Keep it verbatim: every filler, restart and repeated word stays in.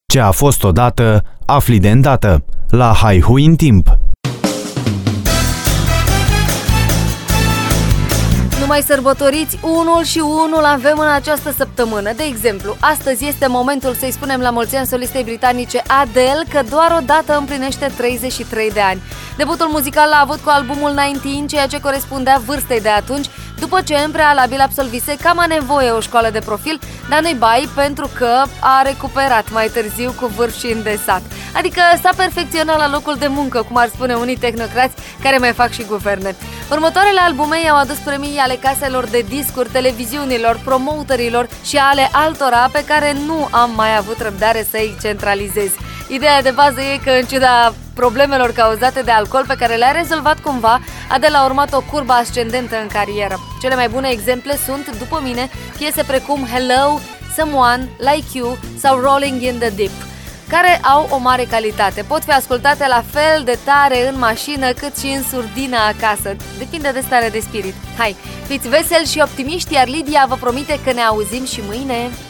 Ce a fost odată, afli de îndată. La Haihui în timp. Mai sărbătoriți unul și unul avem în această săptămână. De exemplu, astăzi este momentul să-i spunem la mulți ani solistei britanice Adele, că doar o dată împlinește treizeci și trei de ani. Debutul muzical l-a avut cu albumul nouăsprezece, ceea ce corespundea vârstei de atunci, după ce în prealabil absolvise cam a nevoie o școală de profil, dar nu-i bai pentru că a recuperat mai târziu cu vârf și îndesat. Adică s-a perfecționat la locul de muncă, cum ar spune unii tehnocrați care mai fac și guverne. Următoarele albume i-au adus premii ale caselor de discuri, televiziunilor, promoterilor și ale altora pe care nu am mai avut răbdare să-i centralizez. Ideea de bază e că, în ciuda problemelor cauzate de alcool pe care le-a rezolvat cumva, Adele a urmat o curbă ascendentă în carieră. Cele mai bune exemple sunt, după mine, piese precum Hello, Someone, Like You sau Rolling in the Deep, care au o mare calitate. Pot fi ascultate la fel de tare în mașină cât și în surdină acasă. Depinde de stare de spirit. Hai, fiți veseli și optimiști, iar Lidia vă promite că ne auzim și mâine.